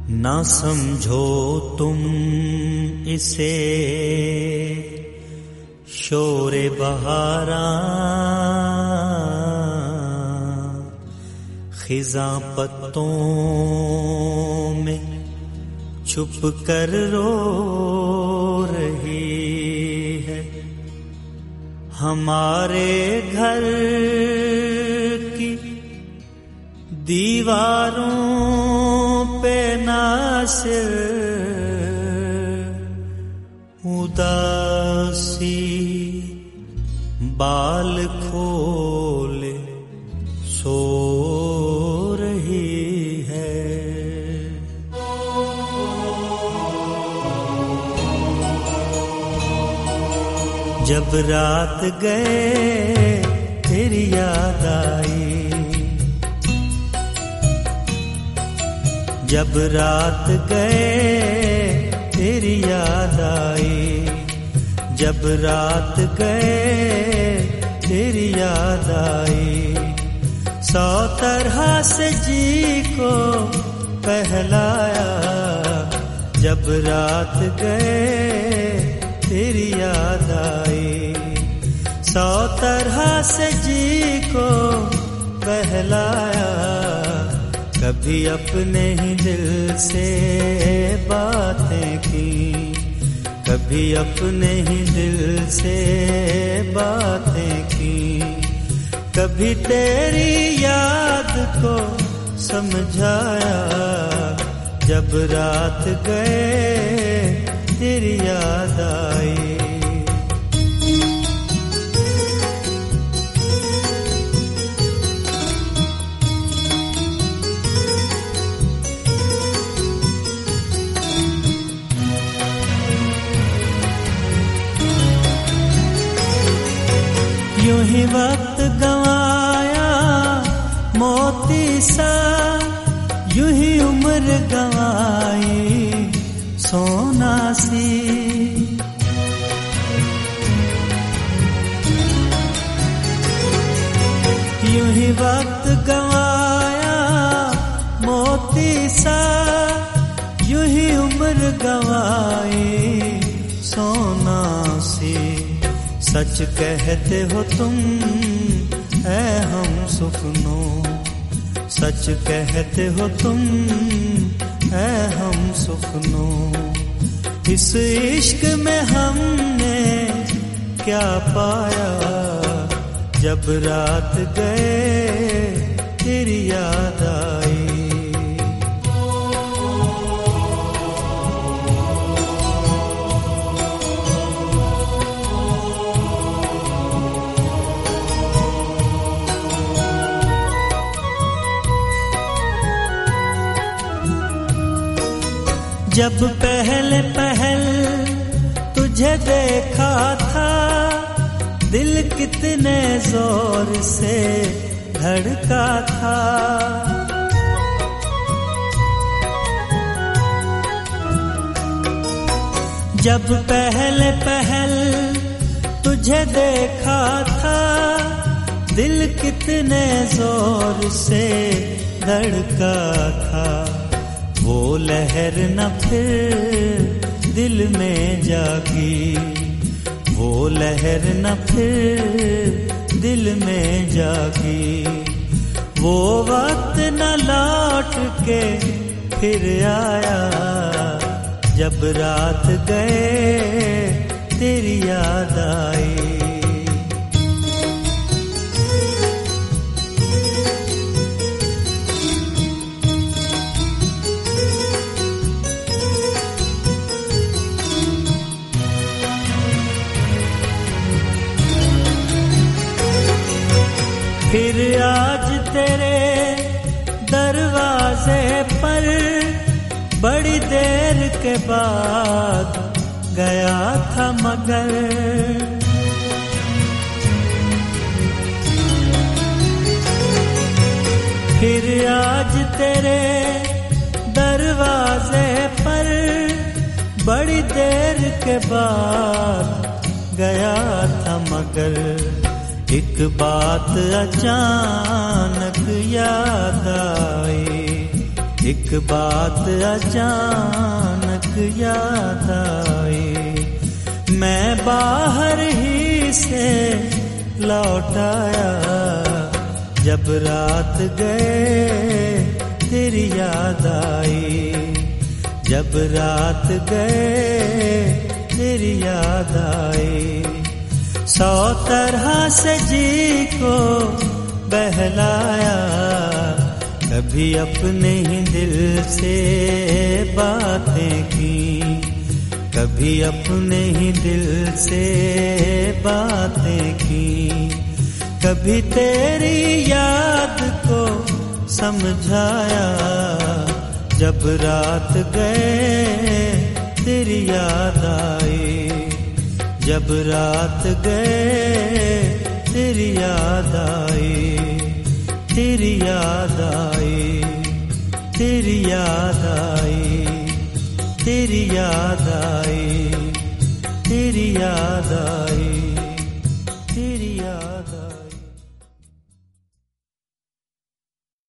ना समझो तुम इसे शोरे बहारा, खिज़ां पत्तों में छुप कर रो रही है। हमारे घर की दीवारों पे नासिर उदासी बाल खोले सो रही है। जब रात गए तेरी याद आई, जब रात गए तेरी याद आई, जब रात गए तेरी याद आई। 100 तरह से जी को बहलाया, जब रात गए तेरी याद आई। 100 तरह से जी को बहलाया, कभी अपने ही दिल से बातें की, कभी अपने ही दिल से बातें की। कभी तेरी याद को समझाया, जब रात गए तेरी याद आई। यूं ही वक्त गंवाया मोती सा, यूं ही उम्र गंवाई सोना सी। यूं ही वक्त गंवाया मोती सा, यूं ही उम्र गंवाई सोना सी। सच कहते हो तुम ऐ हम सुपनों, सच कहते हो तुम ऐ हम सुपनों। इस इश्क में हमने क्या पाया, जब रात गए तेरी याद आई। जब पहले तुझे देखा था, दिल कितने जोर से धड़का था। जब पहले तुझे देखा था, दिल कितने जोर से धड़का था। वो लहर न फिर दिल में जागी, वो लहर न फिर दिल में जागी। वो वक्त न लौट के फिर आया, जब रात गए तेरी याद आई। फिर आज तेरे दरवाजे पर बड़ी देर के बाद गया था, मगर फिर आज तेरे दरवाजे पर बड़ी देर के बाद गया था, मगर एक बात अचानक याद आई, एक बात अचानक याद आई। मैं बाहर ही से लौट आया, जब रात गए तेरी याद आई। जब रात गए तेरी याद आई। 100 तरह से जी को बहलाया, कभी अपने ही दिल से बातें की, कभी अपने ही दिल से बातें की। कभी तेरी याद को समझाया, जब रात गए तेरी याद आई। जब रात गए तेरी याद आई। तेरी याद आई, तेरी याद आई, तेरी याद आई, तेरी याद आई, तेरी याद आई।